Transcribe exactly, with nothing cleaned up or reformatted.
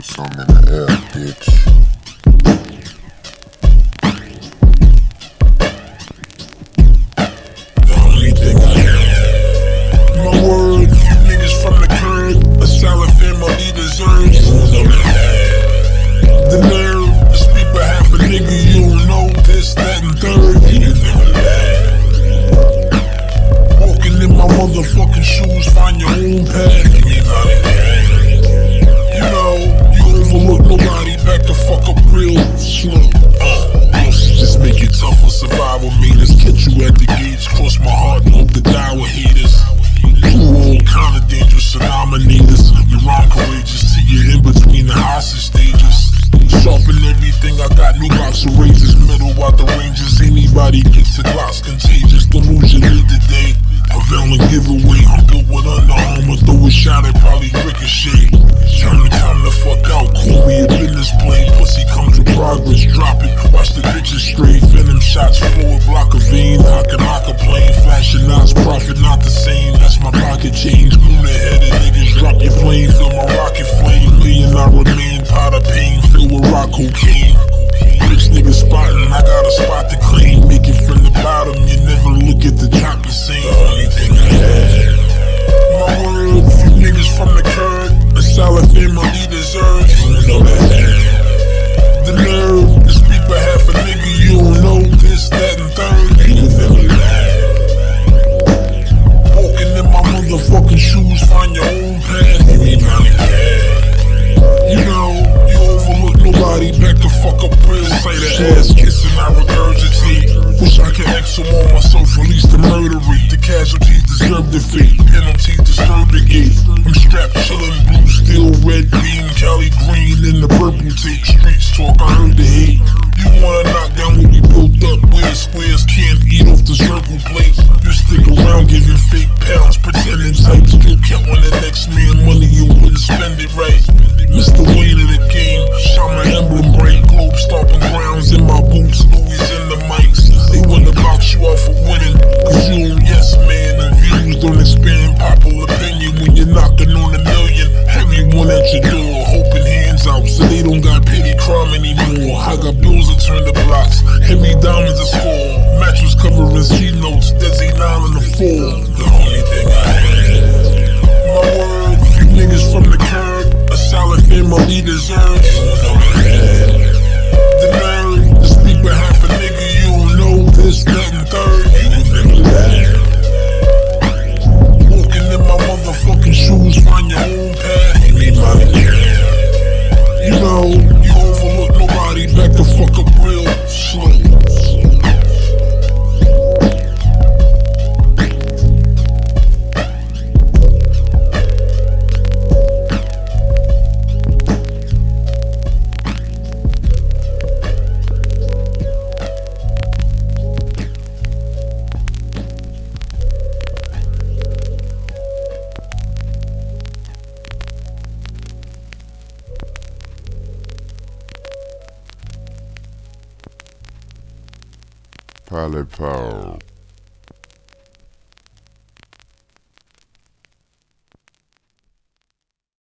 some in the air, bitch. The only thing I am, my word, you niggas from the curb, a solid family deserves. The nerve to speak behalf of nigga you don't know, this, that, and third. You never lie. Walking in my motherfucking shoes, find your own path. You ain't not in gang. You know, you overlook nobody, back the fuck up real slow. Uh, just make it tough for survival meters. Catch you at the gates, cross my heart and hope to die with haters. You all kinda dangerous denominators. You're wrong courageous till you're in between the hostage stages. Sharpen everything, I got new box of razors. Metal out the ranges, anybody gets a gloss contagious. Don't lose your lid today. A villain giveaway, I'm built with underarmor. Throw a shot, it probably ricochet. Turn the time the fuck out, call me a business play. Pussy comes with progress, drop it. Watch the bitches stray, venom shots forward, block a vein. I can knock a plane, flashing knots, profit not the same. That's my pocket change. Moon headed niggas, drop your plane, feel my rocket flame. Million I remain, pot of pain, filled with rock cocaine. Rich niggas spotting, I got a spot to claim. Make it from the bottom, you never look at the top the same. The only thing I have, my word, few niggas from the curb, a solid family deserves. You know that. The nerve to speak behalf of nigga you don't know, this, that, and third. You never lie. Walking in my motherfucking shoes, find your own path. You ain't not in care. You know, you overlook nobody, back the fuck up real. Say the ass kissing, I regurgitate. Wish I could exhale on myself, release the murder rate. The casualties deserve the fate, penalties disturb the gate. I'm strapped, chillin', blue steel, red beam, Cali green in the purple tape. Streets talk, I heard the hate. You wanna knock down what we built up, where squares can't eat off the circle plate. You stick around giving fake pounds, pretending tight. Still count on the next man money, you wouldn't spend it right. Mister Wayne of the game, shot my emblem break. Globe stomping grounds in my boots, Louis in the mics. They wanna box you out for winning, cause you don't yes man. And views don't expand popular opinion when you're knocking on a million. Everyone at your door, hoping hands out so they don't got petty crime anymore. I got bills to turn the blocks, heavy diamonds to score. Mattress covering C notes, Desi nine on the four. The only thing I have, my word, few niggas from the curb, a solid family deserves. The nerve to speak behalf of nigga you don't know, this, that, and third. You never lie. Walking in my motherfucking shoes, find your own path. You ain't not in care. You know, you overlook nobody, back the fuck up real slow. Pilot Power.